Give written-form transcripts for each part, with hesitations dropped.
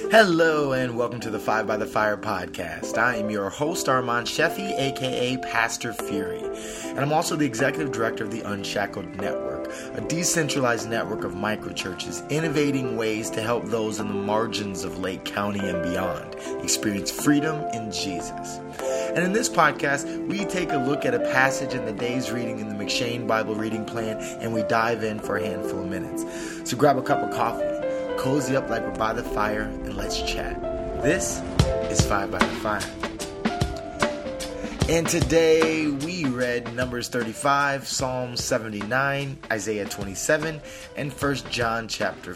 Hello and welcome to the Five by the Fire podcast. I am your host Armand Sheffy, aka Pastor Fury, and I'm also the executive director of the Unshackled Network, a decentralized network of microchurches innovating ways to help those in the margins of Lake County and beyond experience freedom in Jesus. And in this podcast, we take a look at a passage in the day's reading in the McShane Bible reading plan, and we dive in for a handful of minutes. So grab a cup of coffee, cozy up like we're by the fire, and let's chat. This is Five by the Fire. And today we read Numbers 35, Psalm 79, Isaiah 27, and 1 John chapter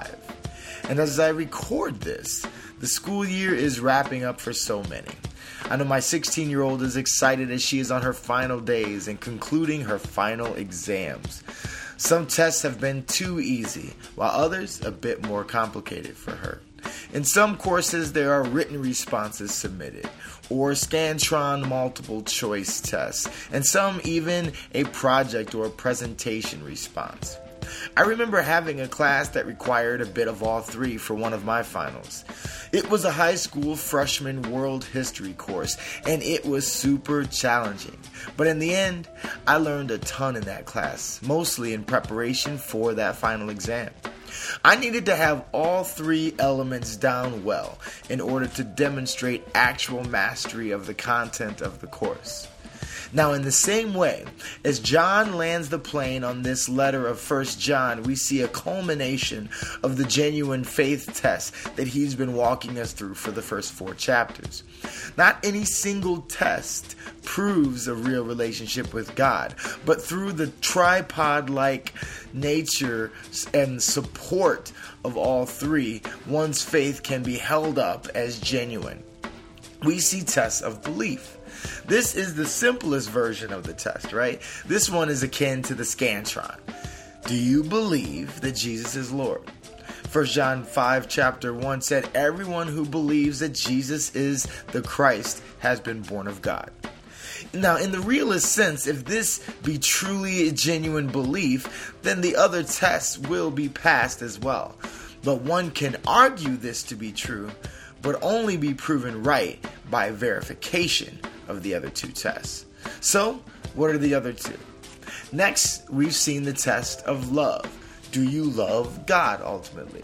5. And as I record this, the school year is wrapping up for so many. I know my 16-year-old is excited as she is on her final days and concluding her final exams. Some tests have been too easy, while others a bit more complicated for her. In some courses, there are written responses submitted, or Scantron multiple choice tests, and some even a project or a presentation response. I remember having a class that required a bit of all three for one of my finals. It was a high school freshman world history course, and it was super challenging. But in the end, I learned a ton in that class, mostly in preparation for that final exam. I needed to have all three elements down well in order to demonstrate actual mastery of the content of the course. Now, in the same way, as John lands the plane on this letter of 1 John, we see a culmination of the genuine faith test that he's been walking us through for the first 4 chapters. Not any single test proves a real relationship with God, but through the tripod-like nature and support of all three, one's faith can be held up as genuine. We see tests of belief. This is the simplest version of the test, right? This one is akin to the Scantron. Do you believe that Jesus is Lord? 1 John 5 chapter 1 said, everyone who believes that Jesus is the Christ has been born of God. Now, in the realist sense, if this be truly a genuine belief, then the other tests will be passed as well. But one can argue this to be true, but only be proven right by verification of the other 2 tests. So, what are the other 2? Next, we've seen the test of love. Do you love God ultimately?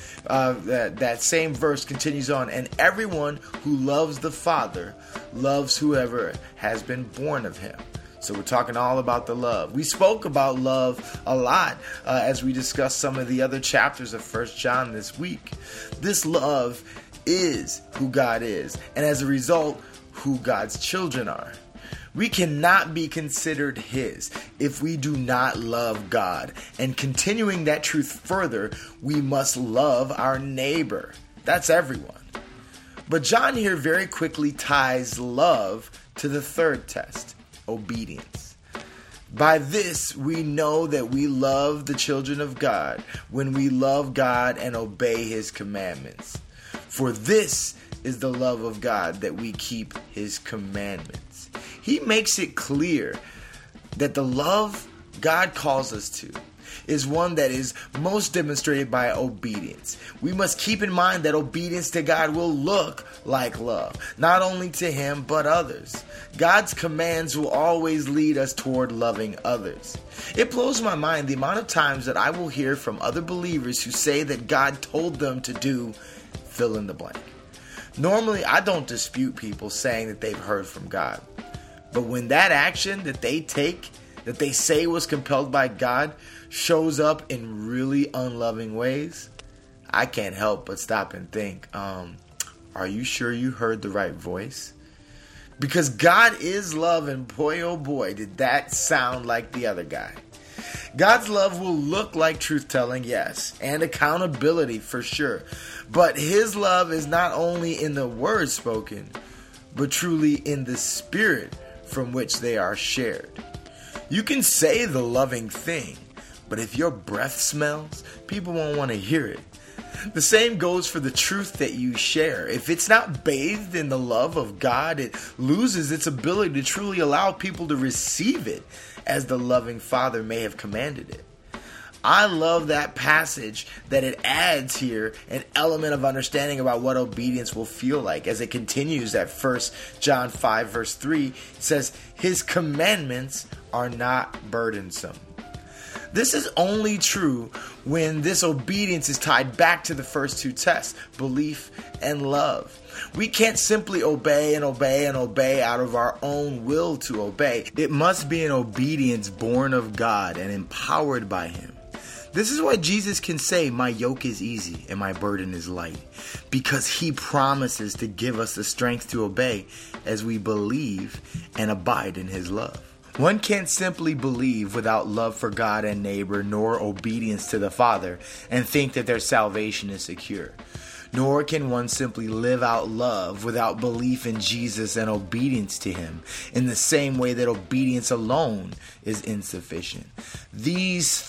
That same verse continues on, and everyone who loves the Father loves whoever has been born of him. So we're talking all about the love. We spoke about love a lot as we discussed some of the other chapters of 1 John this week. This love is who God is, and as a result, who God's children are. We cannot be considered His if we do not love God. And continuing that truth further, we must love our neighbor. That's everyone. But John here very quickly ties love to the third test, obedience. By this, we know that we love the children of God when we love God and obey His commandments. For this is the love of God, that we keep His commandments. He makes it clear that the love God calls us to is one that is most demonstrated by obedience. We must keep in mind that obedience to God will look like love, not only to Him, but others. God's commands will always lead us toward loving others. It blows my mind the amount of times that I will hear from other believers who say that God told them to do fill in the blank. Normally, I don't dispute people saying that they've heard from God. But when that action that they take, that they say was compelled by God, shows up in really unloving ways, I can't help but stop and think, are you sure you heard the right voice? Because God is love, and boy, oh boy, did that sound like the other guy. God's love will look like truth-telling, yes, and accountability for sure. But His love is not only in the words spoken, but truly in the spirit from which they are shared. You can say the loving thing, but if your breath smells, people won't want to hear it. The same goes for the truth that you share. If it's not bathed in the love of God, it loses its ability to truly allow people to receive it as the loving Father may have commanded it. I love that passage that it adds here an element of understanding about what obedience will feel like as it continues at 1 John 5 verse 3. It says, His commandments are not burdensome. This is only true when this obedience is tied back to the first two tests, belief and love. We can't simply obey and obey and obey out of our own will to obey. It must be an obedience born of God and empowered by Him. This is why Jesus can say, my yoke is easy and my burden is light, because He promises to give us the strength to obey as we believe and abide in His love. One can't simply believe without love for God and neighbor, nor obedience to the Father, and think that their salvation is secure. Nor can one simply live out love without belief in Jesus and obedience to Him, in the same way that obedience alone is insufficient. This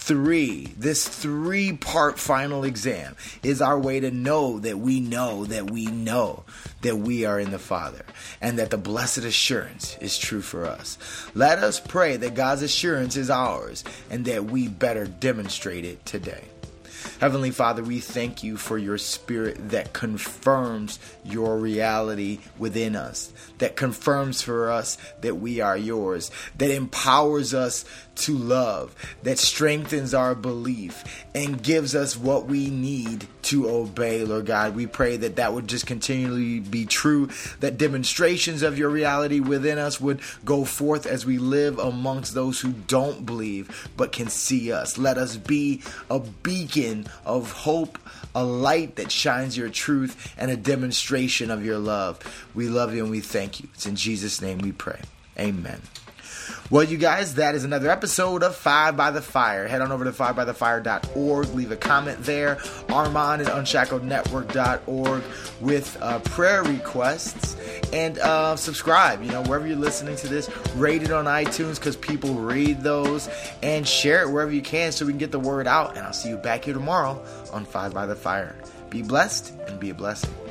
three-part final exam is our way to know that we know that we know that we are in the Father, and that the blessed assurance is true for us. Let us pray that God's assurance is ours, and that we better demonstrate it today. Heavenly Father, we thank You for Your Spirit that confirms Your reality within us, that confirms for us that we are Yours, that empowers us to love, that strengthens our belief and gives us what we need to obey, Lord God. We pray that that would just continually be true, that demonstrations of Your reality within us would go forth as we live amongst those who don't believe but can see us. Let us be a beacon of hope, a light that shines Your truth, and a demonstration of Your love. We love You and we thank You. It's in Jesus' name we pray. Amen. Well, you guys, that is another episode of 5 by the Fire. Head on over to 5bythefire.org. Leave a comment there. Armand at unshacklednetwork.org with prayer requests. And subscribe, wherever you're listening to this. Rate it on iTunes because people read those. And share it wherever you can so we can get the word out. And I'll see you back here tomorrow on 5 by the Fire. Be blessed and be a blessing.